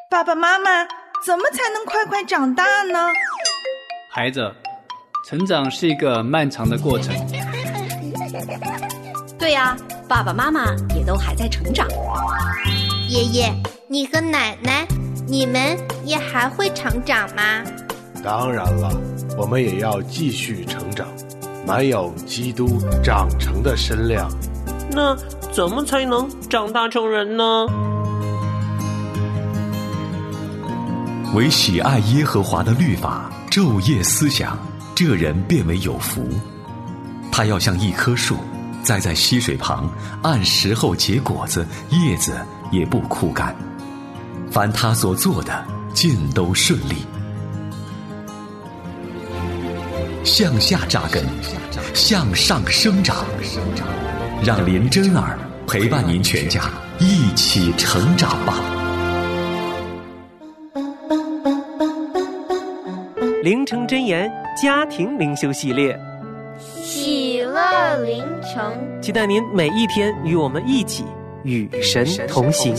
爸爸妈妈，怎么才能快快长大呢？ 孩子，成长是一个漫长的过程。 对呀，爸爸妈妈也都还在成长。 爷爷，你和奶奶，你们也还会成长吗？ 当然了，我们也要继续成长，满有基督长成的身量。 那怎么才能长大成人呢？ 唯喜爱耶和华的律法，昼夜思想，这人便为有福。他要像一棵树，栽在溪水旁，按时候结果子，叶子也不枯干。凡他所做的，尽都顺利。向下扎根，向上生长，让林真儿陪伴您全家一起成长吧。 灵城真言家庭灵修系列， 喜乐灵城， 期待您每一天与我们一起与神同行。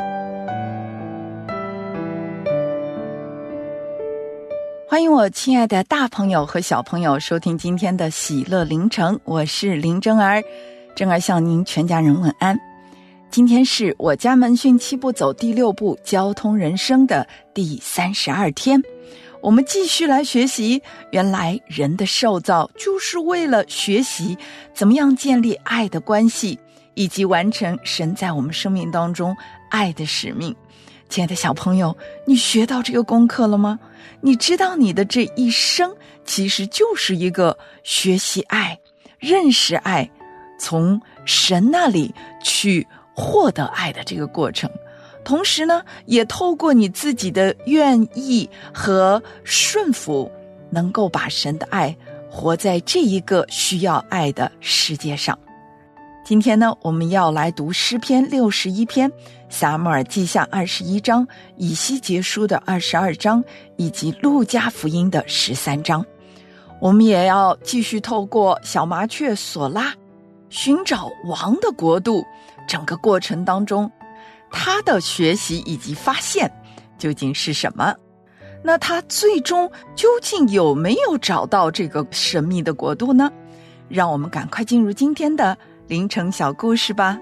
欢迎我亲爱的大朋友和小朋友收听今天的喜乐灵城，我是林真儿。真儿向您全家人问安。今天是我家门训7步走第6步交通人生的第32天，我们继续来学习，原来人的受造就是为了学习怎么样建立爱的关系，以及完成神在我们生命当中爱的使命。亲爱的小朋友，你学到这个功课了吗？你知道你的这一生其实就是一个学习爱、认识爱，从神那里去获得爱的这个过程。同时呢，也透过你自己的愿意和顺服，能够把神的爱活在这一个需要爱的世界上。今天呢，我们要来读诗篇61篇、撒母耳记下21章、以西结书的22章，以及路加福音的13章。我们也要继续透过小麻雀索拉寻找王的国度，整个过程当中他的学习以及发现究竟是什么？那他最终究竟有没有找到这个神秘的国度呢？让我们赶快进入今天的灵城小故事吧。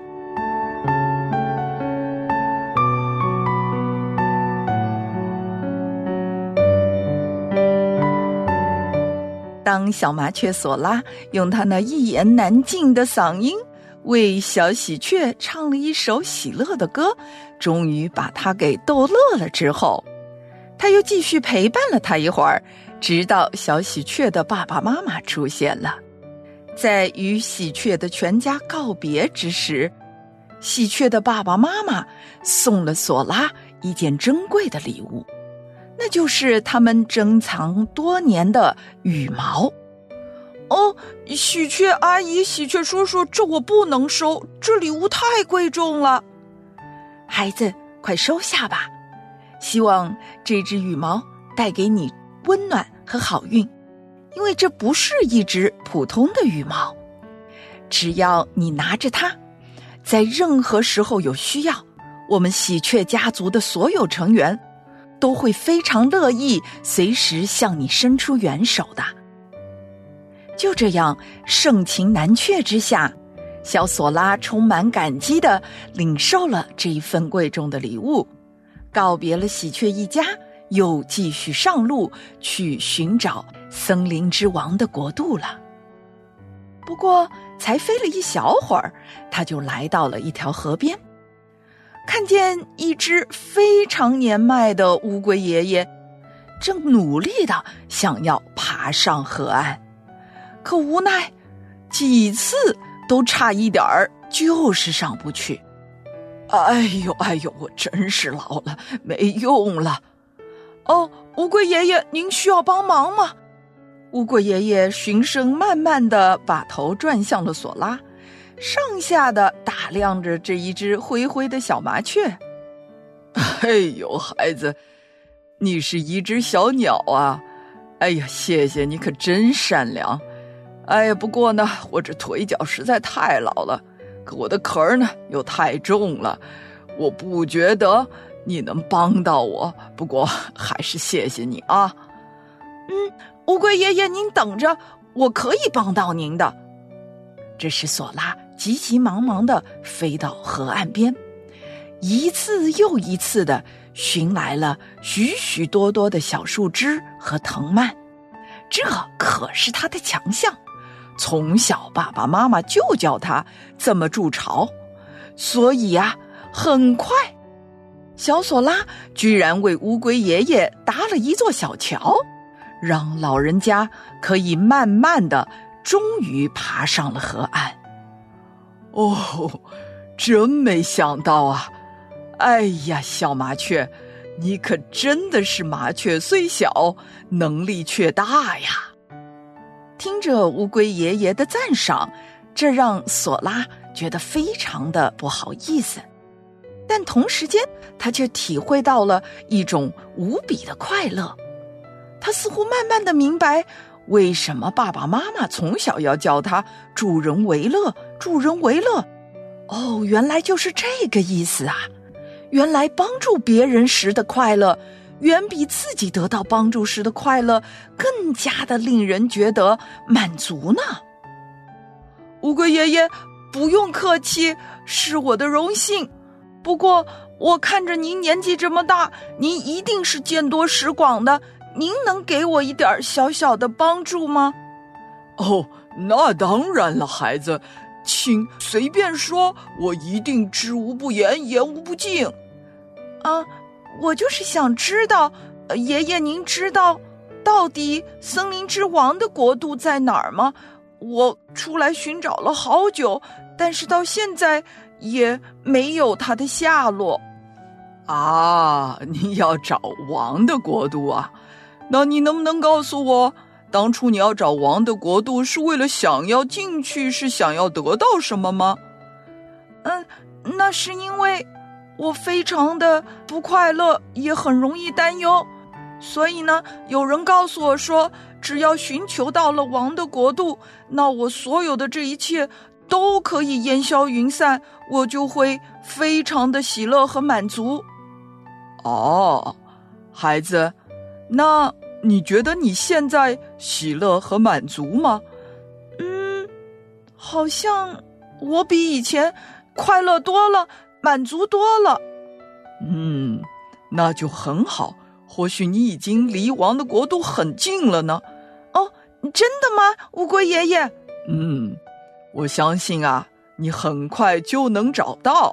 当小麻雀索拉用他那一言难尽的嗓音为小喜鹊唱了一首喜乐的歌，终于把他给逗乐了之后，他又继续陪伴了他一会儿，直到小喜鹊的爸爸妈妈出现了。在与喜鹊的全家告别之时，喜鹊的爸爸妈妈送了索拉一件珍贵的礼物，那就是他们珍藏多年的羽毛。哦，喜鹊阿姨、喜鹊叔叔，这我不能收，这礼物太贵重了。孩子，快收下吧，希望这只羽毛带给你温暖和好运，因为这不是一只普通的羽毛。只要你拿着它，在任何时候有需要，我们喜鹊家族的所有成员都会非常乐意随时向你伸出援手的。就这样，盛情难却之下，小索拉充满感激地领受了这一份贵重的礼物，告别了喜鹊一家，又继续上路去寻找森林之王的国度了。不过才飞了一小会儿，他就来到了一条河边，看见一只非常年迈的乌龟爷爷正努力地想要爬上河岸，可无奈几次都差一点儿就是上不去。哎呦，我真是老了，没用了。哦，乌龟爷爷，您需要帮忙吗？乌龟爷爷循声慢慢地把头转向了索拉，上下的打量着这一只灰灰的小麻雀。哎呦，孩子，你是一只小鸟啊！哎呀，谢谢你，可真善良。哎呀，不过呢，我这腿脚实在太老了，可我的壳呢又太重了，我不觉得你能帮到我，不过还是谢谢你啊。乌龟爷爷您等着，我可以帮到您的。这时索拉急急忙忙地飞到河岸边，一次又一次地寻来了许许多多的小树枝和藤蔓，这可是他的强项，从小爸爸妈妈就教他这么筑巢，所以很快小索拉居然为乌龟爷爷搭了一座小桥，让老人家可以慢慢地终于爬上了河岸。真没想到啊！哎呀，小麻雀，你可真的是麻雀虽小，能力却大呀！听着乌龟爷爷的赞赏，这让索拉觉得非常的不好意思，但同时间他却体会到了一种无比的快乐。他似乎慢慢的明白，为什么爸爸妈妈从小要教他助人为乐，助人为乐。原来就是这个意思啊！原来帮助别人时的快乐，远比自己得到帮助时的快乐更加的令人觉得满足呢。乌龟爷爷，不用客气，是我的荣幸。不过我看着您年纪这么大，您一定是见多识广的，您能给我一点小小的帮助吗？那当然了，孩子，请随便说，我一定知无不言，言无不尽。我就是想知道，爷爷您知道到底森林之王的国度在哪儿吗？我出来寻找了好久，但是到现在也没有他的下落。你要找王的国度啊？那你能不能告诉我，当初你要找王的国度是为了想要进去，是想要得到什么吗？那是因为我非常的不快乐，也很容易担忧，所以呢，有人告诉我说，只要寻求到了王的国度，那我所有的这一切都可以烟消云散，我就会非常的喜乐和满足。孩子，那你觉得你现在喜乐和满足吗？好像我比以前快乐多了，满足多了。那就很好，或许你已经离王的国度很近了呢。真的吗，乌龟爷爷？我相信你很快就能找到。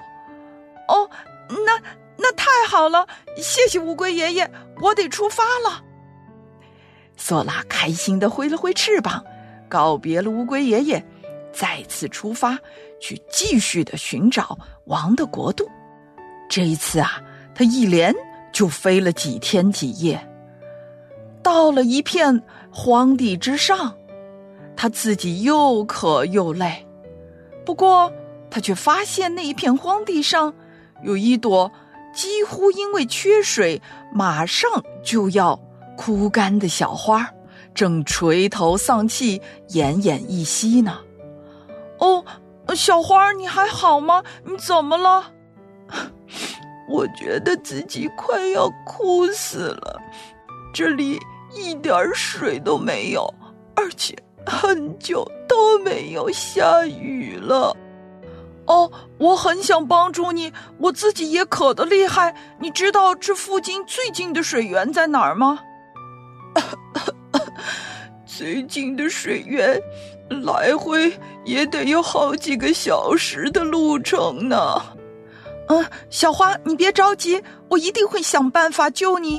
那太好了，谢谢乌龟爷爷，我得出发了。索拉开心地挥了挥翅膀，告别了乌龟爷爷，再次出发去继续地寻找王的国度。这一次他一连就飞了几天几夜，到了一片荒地之上，他自己又渴又累。不过他却发现那一片荒地上有一朵几乎因为缺水马上就要枯干的小花，正垂头丧气，奄奄一息呢。小花，你还好吗？你怎么了？我觉得自己快要枯死了，这里一点水都没有，而且很久都没有下雨了。我很想帮助你，我自己也渴得厉害。你知道这附近最近的水源在哪儿吗？最近的水源来回也得有好几个小时的路程呢。小花，你别着急，我一定会想办法救你。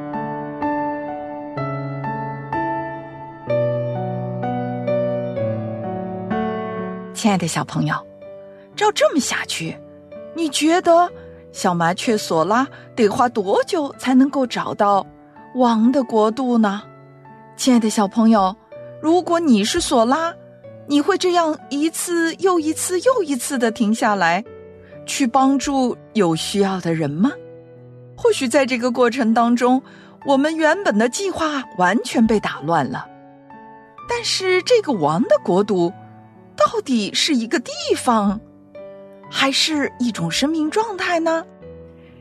亲爱的小朋友，照这么下去，你觉得小麻雀索拉得花多久才能够找到王的国度呢？亲爱的小朋友，如果你是索拉，你会这样一次又一次又一次地停下来，去帮助有需要的人吗？或许在这个过程当中，我们原本的计划完全被打乱了。但是这个王的国度到底是一个地方，还是一种生命状态呢？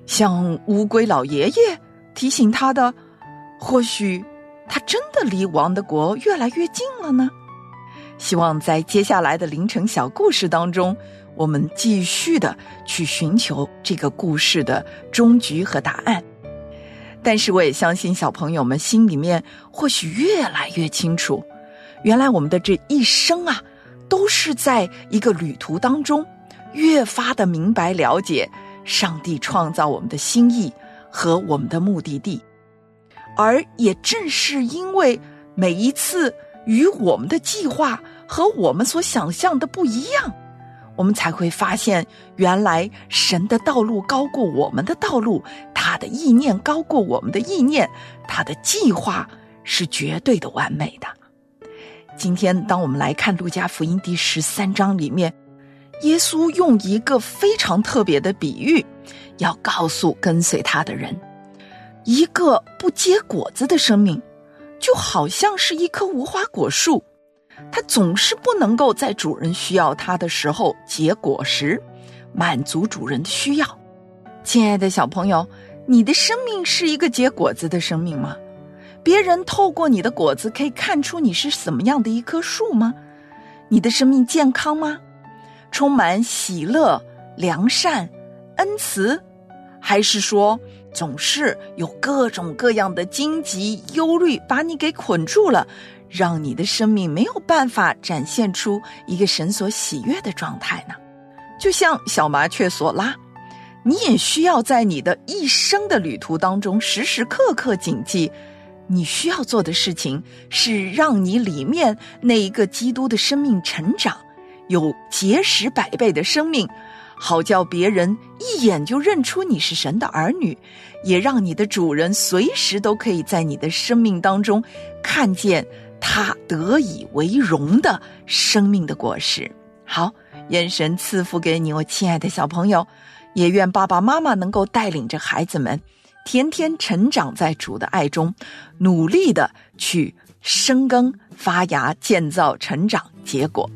像乌龟老爷爷提醒他的，或许他真的离王的国越来越近了呢？希望在接下来的凌晨小故事当中，我们继续的去寻求这个故事的终局和答案。但是我也相信小朋友们心里面或许越来越清楚，原来我们的这一生啊，都是在一个旅途当中越发的明白了解上帝创造我们的心意和我们的目的地。而也正是因为每一次与我们的计划和我们所想象的不一样，我们才会发现原来神的道路高过我们的道路，他的意念高过我们的意念，他的计划是绝对的完美的。今天当我们来看路加福音第13章里面，耶稣用一个非常特别的比喻，要告诉跟随他的人，一个不结果子的生命就好像是一棵无花果树，它总是不能够在主人需要它的时候结果实，满足主人的需要。亲爱的小朋友，你的生命是一个结果子的生命吗？别人透过你的果子可以看出你是什么样的一棵树吗？你的生命健康吗？充满喜乐、良善、恩慈，还是说总是有各种各样的荆棘、忧虑把你给捆住了，让你的生命没有办法展现出一个神所喜悦的状态呢？就像小麻雀索拉，你也需要在你的一生的旅途当中时时刻刻谨记，你需要做的事情是让你里面那一个基督的生命成长，有结实百倍的生命，好叫别人一眼就认出你是神的儿女，也让你的主人随时都可以在你的生命当中看见他得以为荣的生命的果实。好，愿神赐福给你，我亲爱的小朋友，也愿爸爸妈妈能够带领着孩子们天天成长在主的爱中，努力的去生根发芽，建造成长结果。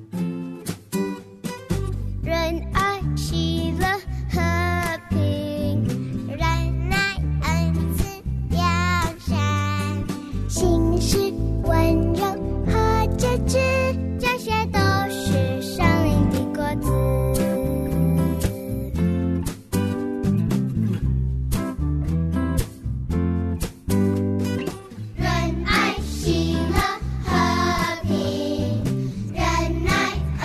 仁爱喜乐和平，仁爱恩慈良善，心是温柔和节制，这些都是生命的果子。仁爱喜乐和平，仁爱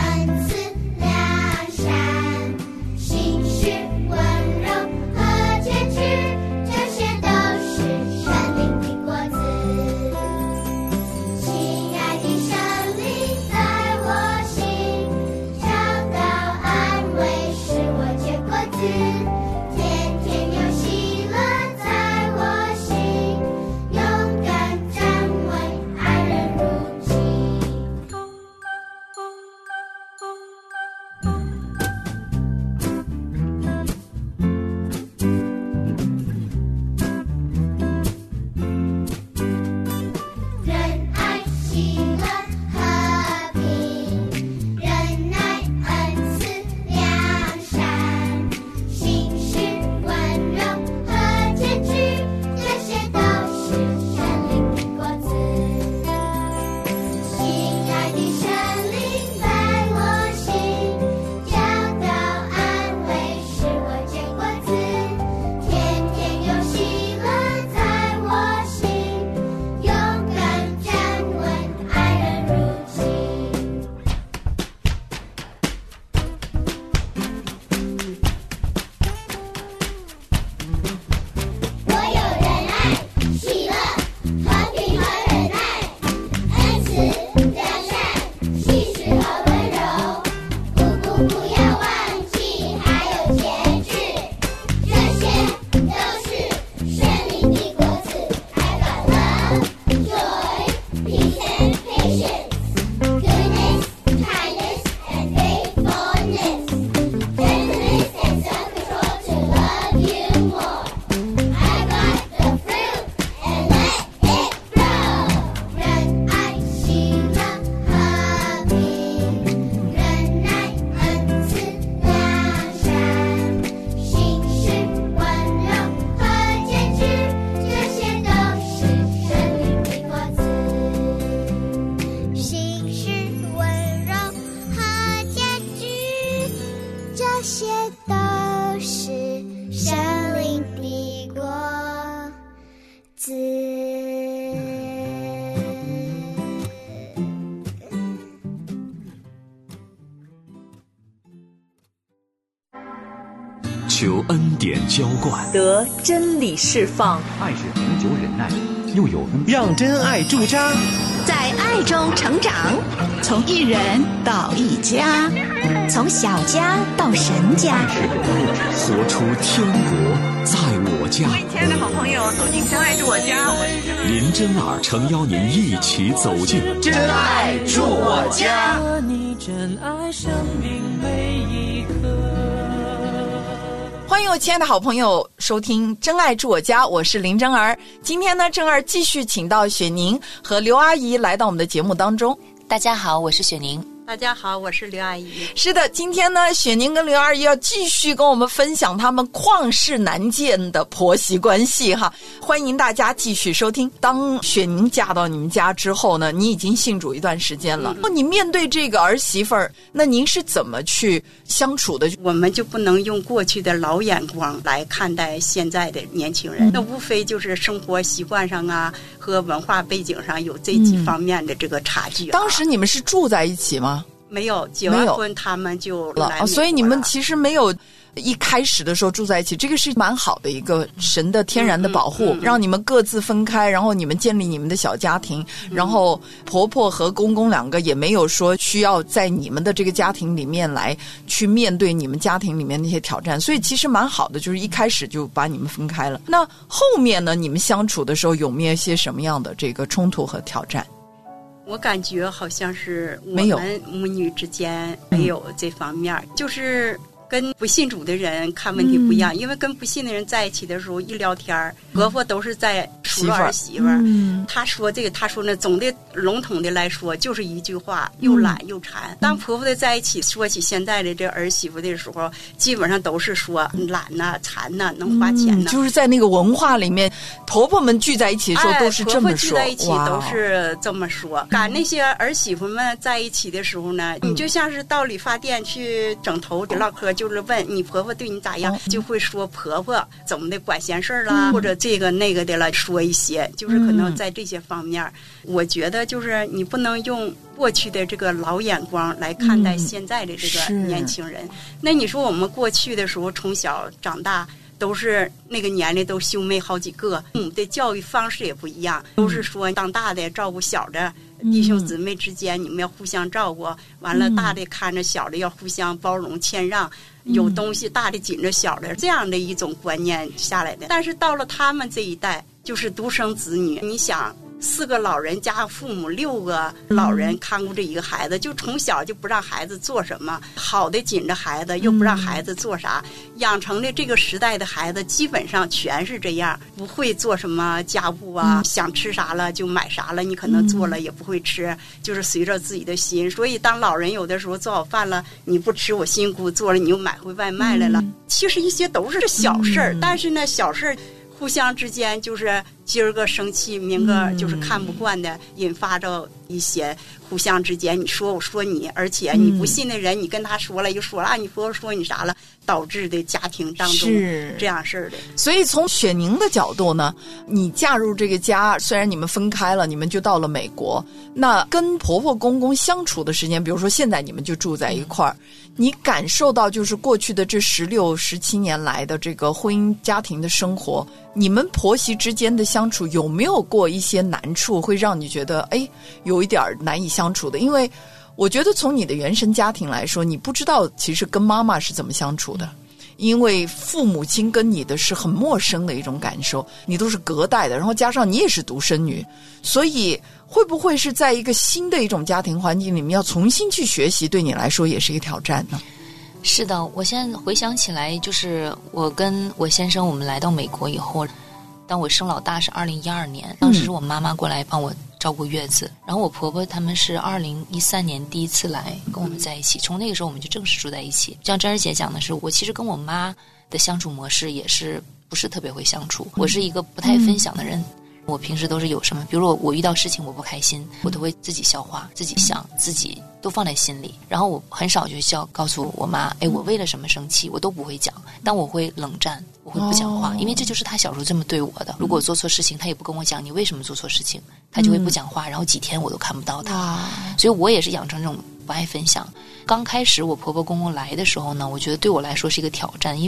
求恩典浇灌， 得真理释放。 爱是恒久忍耐，又有恩慈， 让真爱驻扎， 在爱中成长，从一人到一家，从小家到神家， 活出天国在我家。 各位亲爱的好朋友，走进真爱住我家，我是林真儿诚邀您一起走进真爱住我家。 你真爱生命每一刻。 欢迎我亲爱的好朋友收听真爱住我家，我是林真儿。今天呢，真儿继续请到雪宁和刘阿姨来到我们的节目当中。 大家好，我是雪宁。 大家好，我是刘阿姨。 是的，今天呢，雪宁跟刘阿姨要继续跟我们分享他们旷世难见的婆媳关系哈，欢迎大家继续收听。当雪宁嫁到你们家之后呢，你已经信主一段时间了，你面对这个儿媳妇儿，那您是怎么去相处的？ 我们就不能用过去的老眼光来看待现在的年轻人，那无非就是生活习惯上啊和文化背景上有这几方面的这个差距。 当时你们是住在一起吗？ 没有，结完婚他们就来美国了， 所以你们其实没有一开始的时候住在一起，这个是蛮好的一个神的天然的保护，让你们各自分开，然后你们建立你们的小家庭，然后婆婆和公公两个也没有说需要在你们的这个家庭里面来去面对你们家庭里面那些挑战，所以其实蛮好的，就是一开始就把你们分开了。那后面呢，你们相处的时候有没有一些什么样的这个冲突和挑战？ 我感觉好像是我们母女之间没有这方面，就是跟不信主的人看问题不一样，因为跟不信的人在一起的时候一聊天，婆婆都是在数落儿媳妇儿，她说这个她说那，总的笼统的来说就是一句话，又懒又馋。当婆婆的在一起说起现在的这儿媳妇的时候，基本上都是说懒呐、馋呐、能花钱呐， 就是在那个文化里面，婆婆们聚在一起的时候都是这么说， 婆婆聚在一起都是这么说。赶那些儿媳妇们在一起的时候呢，你就像是到理发店去整头唠嗑，就是问你婆婆对你咋样，就会说婆婆怎么的管闲事啦，或者这个那个的了，说一些，就是可能在这些方面，我觉得就是你不能用过去的这个老眼光来看待现在的这个年轻人。那你说我们过去的时候从小长大，都是那个年龄都兄妹好几个，父母的教育方式也不一样，都是说当大的照顾小的，弟兄姊妹之间你们要互相照顾，完了大的看着小的要互相包容谦让，有东西大的紧着小的，这样的一种观念下来的。但是到了他们这一代，就是独生子女，你想4个老人加父母6个老人看顾这一个孩子，就从小就不让孩子做什么，好的紧着孩子，又不让孩子做啥，养成的这个时代的孩子基本上全是这样，不会做什么家务啊，想吃啥了就买啥了，你可能做了也不会吃，就是随着自己的心。所以当老人有的时候做好饭了，你不吃我辛苦做了，你又买回外卖来了，其实一些都是小事儿，但是呢小事儿互相之间就是今儿个生气，明个就是看不惯的，引发着一些互相之间你说我说你，而且你不信的人你跟他说了又说了啊，你婆婆说你啥了，导致的家庭当中这样事儿的。 所以从雪宁的角度呢，你嫁入这个家，虽然你们分开了，你们就到了美国，那跟婆婆公公相处的时间，比如说现在你们就住在一块儿，你感受到就是过去的这16、17年来的这个婚姻家庭的生活，你们婆媳之间的相处有没有过一些难处，会让你觉得有一点难以相处的？因为我觉得从你的原生家庭来说，你不知道其实跟妈妈是怎么相处的，因为父母亲跟你的是很陌生的一种感受，你都是隔代的，然后加上你也是独生女，所以会不会是在一个新的一种家庭环境里面要重新去学习，对你来说也是一个挑战呢？ 是的，我现在回想起来，就是我跟我先生我们来到美国以后，当我生老大是2012年，当时是我妈妈过来帮我照顾月子，然后我婆婆他们是2013年第一次来跟我们在一起，从那个时候我们就正式住在一起。像珍儿姐讲的是，我其实跟我妈的相处模式也是不是特别会相处，我是一个不太分享的人，我平时都是有什么，比如我遇到事情我不开心，我都会自己消化，自己想，自己都放在心里，然后我很少就告诉我妈，我为了什么生气，我都不会讲，但我会冷战，我会不讲话，因为这就是她小时候这么对我的。如果我做错事情，她也不跟我讲你为什么做错事情，她就会不讲话，然后几天我都看不到她，所以我也是养成这种不爱分享。刚开始我婆婆公公来的时候呢，我觉得对我来说是一个挑战，因为我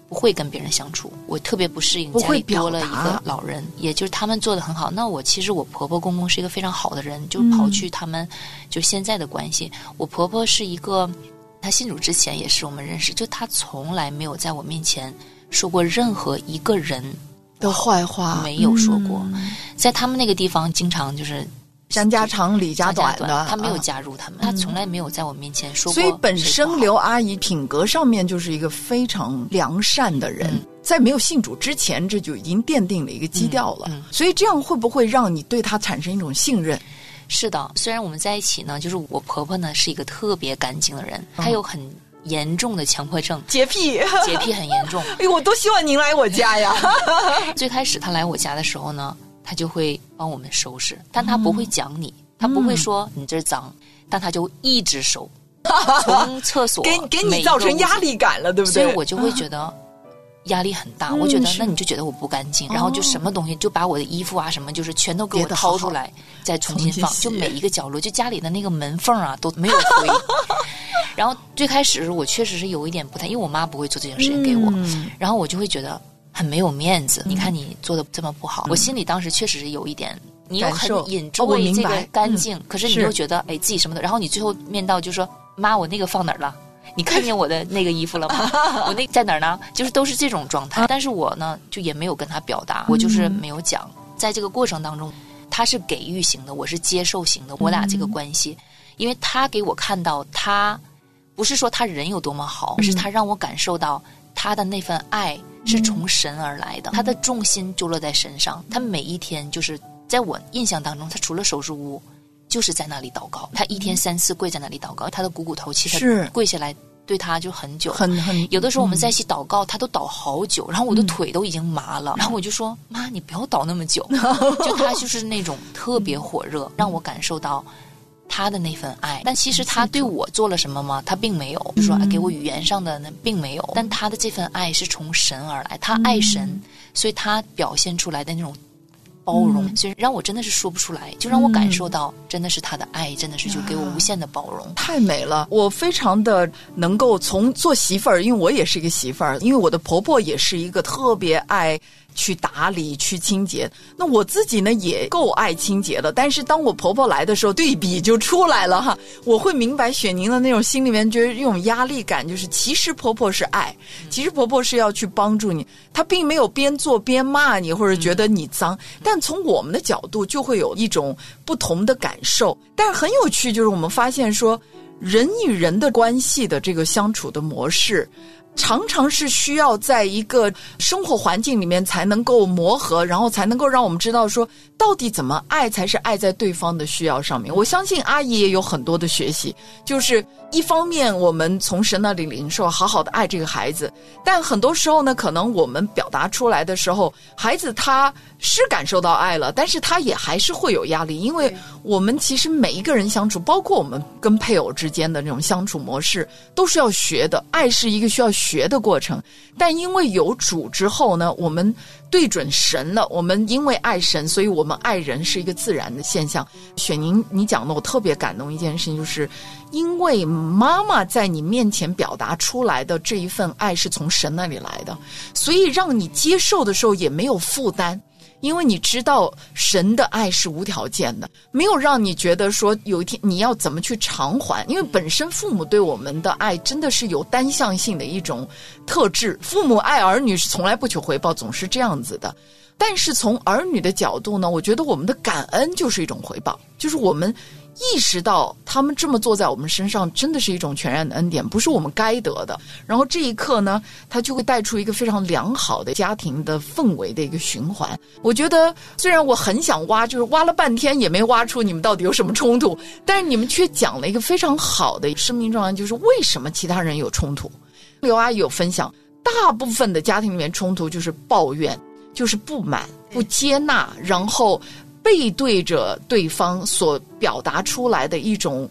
不会跟别人相处，我特别不适应家里多了一个老人，也就是他们做得很好。那其实我婆婆公公是一个非常好的人，就刨去他们就现在的关系，我婆婆是一个，她信主之前也是我们认识，就她从来没有在我面前说过任何一个人的坏话， 没有说过。在他们那个地方经常就是山家长李家短的， 他没有加入他们，他从来没有在我面前说过。 所以本身刘阿姨品格上面就是一个非常良善的人，在没有信主之前，这就已经奠定了一个基调了。所以这样会不会让你对她产生一种信任？ 是的，虽然我们在一起呢，就是我婆婆呢是一个特别干净的人，她有很严重的强迫症， 洁癖很严重。 哎，我都希望您来我家呀。 最开始她来我家的时候呢，他就会帮我们收拾，但他不会讲你，他不会说你这脏，但他就一直收，从厕所给你造成压力感了，对不对？ 所以我就会觉得压力很大，我觉得那你就觉得我不干净，然后就什么东西就把我的衣服啊什么就是全都给我掏出来再重新放，就每一个角落，就家里的那个门缝啊都没有灰。然后最开始我确实是有一点不太，因为我妈不会做这件事情给我，然后我就会觉得很没有面子，你看你做的这么不好，我心里当时确实是有一点，你又很enjoy这个干净，可是你又觉得哎自己什么的，然后你最后面到就说妈，我那个放哪儿了？你看见我的那个衣服了吗？我那在哪儿呢？就是都是这种状态。但是我呢，就也没有跟他表达，我就是没有讲。在这个过程当中，他是给予型的，我是接受型的，我俩这个关系，因为他给我看到他不是说他人有多么好，而是他让我感受到他的那份爱是从神而来的，他的重心就落在身上，他每一天就是在我印象当中，他除了手术屋就是在那里祷告，他一天3次跪在那里祷告，他的股骨头其实他跪下来对他就很久，有的时候我们在一起祷告，他都祷好久，然后我的腿都已经麻了，然后我就说妈，你不要祷那么久。就他就是那种特别火热，让我感受到他的那份爱。但其实他对我做了什么吗？他并没有，就说给我语言上的那并没有，但他的这份爱是从神而来，他爱神，所以他表现出来的那种包容，所以让我真的是说不出来，就让我感受到真的是他的爱，真的是就给我无限的包容， 太美了。我非常的能够从做媳妇儿，因为我也是一个媳妇儿，因为我的婆婆也是一个特别爱去打理去清洁，那我自己呢也够爱清洁的，但是当我婆婆来的时候，对比就出来了哈。我会明白雪宁的那种心里面觉得这种压力感，就是其实婆婆是爱，其实婆婆是要去帮助你，她并没有边做边骂你或者觉得你脏，但从我们的角度就会有一种不同的感受。但是很有趣，就是我们发现说人与人的关系的这个相处的模式常常是需要在一个生活环境里面才能够磨合，然后才能够让我们知道说到底怎么爱才是爱在对方的需要上面。我相信阿姨也有很多的学习，就是一方面我们从神那里领受好好的爱这个孩子，但很多时候呢可能我们表达出来的时候，孩子他是感受到爱了，但是他也还是会有压力，因为我们其实每一个人相处，包括我们跟配偶之间的那种相处模式都是要学的，爱是一个需要学的过程。但因为有主之后呢，我们对准神了，我们因为爱神，所以我们爱人是一个自然的现象。雪宁你讲的我特别感动一件事情，就是因为妈妈在你面前表达出来的这一份爱是从神那里来的，所以让你接受的时候也没有负担，因为你知道神的爱是无条件的，没有让你觉得说有一天你要怎么去偿还，因为本身父母对我们的爱真的是有单向性的一种特质，父母爱儿女是从来不求回报，总是这样子的。但是从儿女的角度呢，我觉得我们的感恩就是一种回报，就是我们意识到他们这么做在我们身上真的是一种全然的恩典，不是我们该得的。然后这一刻呢，它就会带出一个非常良好的家庭的氛围的一个循环。我觉得虽然我很想挖，就是挖了半天也没挖出你们到底有什么冲突，但是你们却讲了一个非常好的生命状态，就是为什么其他人有冲突。刘阿姨有分享，大部分的家庭里面冲突就是抱怨，就是不满、不接纳，然后背对着对方所表达出来的一种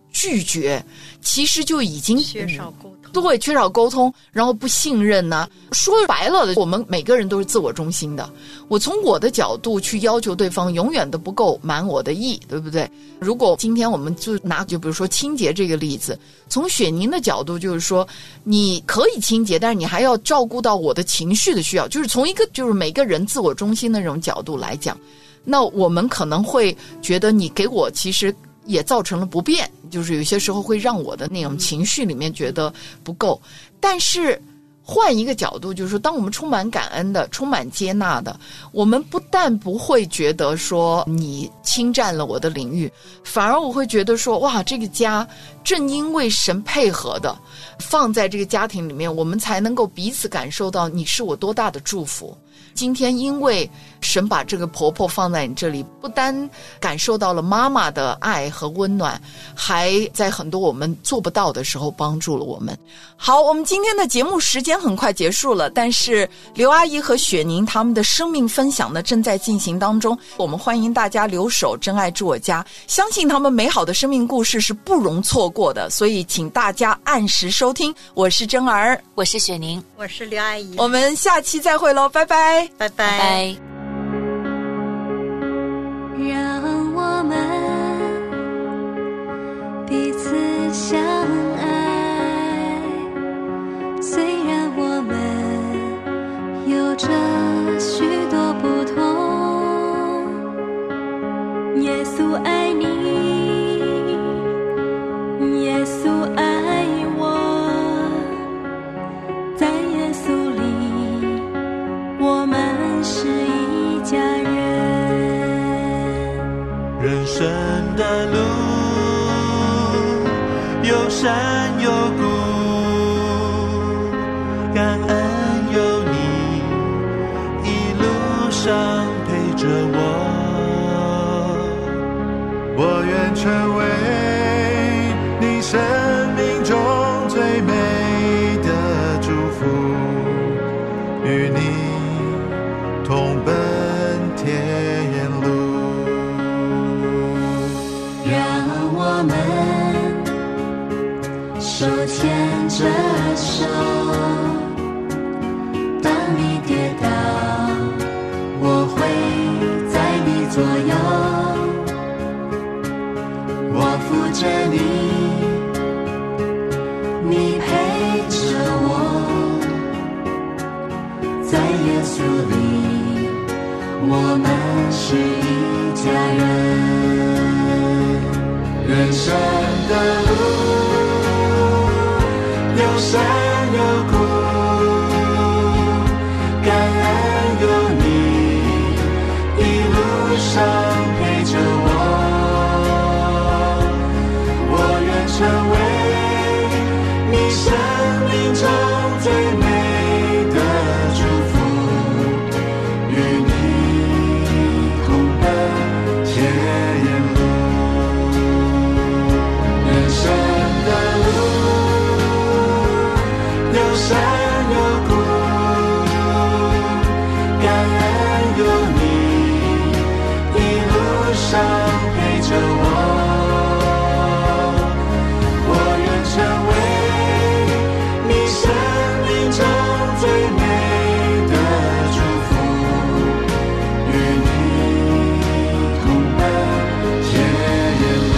拒绝，其实就已经缺少沟通。 对，缺少沟通，然后不信任呐。说白了，我们每个人都是自我中心的。我从我的角度去要求对方，永远都不够满我的意，对不对？如果今天我们就比如说清洁这个例子，从雪宁的角度就是说，你可以清洁，但是你还要照顾到我的情绪的需要，就是从一个就是每个人自我中心的那种角度来讲，那我们可能会觉得你给我其实也造成了不便，就是有些时候会让我的那种情绪里面觉得不够。但是换一个角度，就是说当我们充满感恩的，充满接纳的，我们不但不会觉得说你侵占了我的领域，反而我会觉得说，哇，这个家正因为神配合的放在这个家庭里面，我们才能够彼此感受到你是我多大的祝福。今天因为神把这个婆婆放在你这里，不单感受到了妈妈的爱和温暖，还在很多我们做不到的时候帮助了我们。好，我们今天的节目时间很快结束了，但是刘阿姨和雪宁他们的生命分享呢正在进行当中，我们欢迎大家留守真爱住我家，相信他们美好的生命故事是不容错过的，所以请大家按时收听。我是真儿， 我是雪宁， 我是刘阿姨， 我们下期再会喽，拜拜， 拜拜， 拜拜。 让我们彼此相爱，虽然我们有着许多不同。耶稣爱你，耶稣爱我，在耶稣里我们是一家人。 人生的路有山有谷，感恩有你一路上陪着我，我愿成为你生命中最美的祝福，与你同奔天路。 让我们手牵着手，当你跌倒，我会在你左右，我扶着你，你陪着我，在耶稣里我们是一家人。人生的路有山有谷，感恩有你一路上陪着我，我愿成为你生命中最美的祝福，与你同奔天路。人生的路有山有谷，感恩有你一路上陪着我，我愿成为你生命中最美的祝福，与你同奔天路。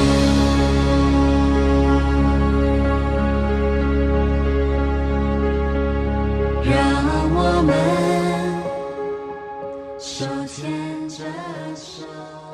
让我们手牵着手。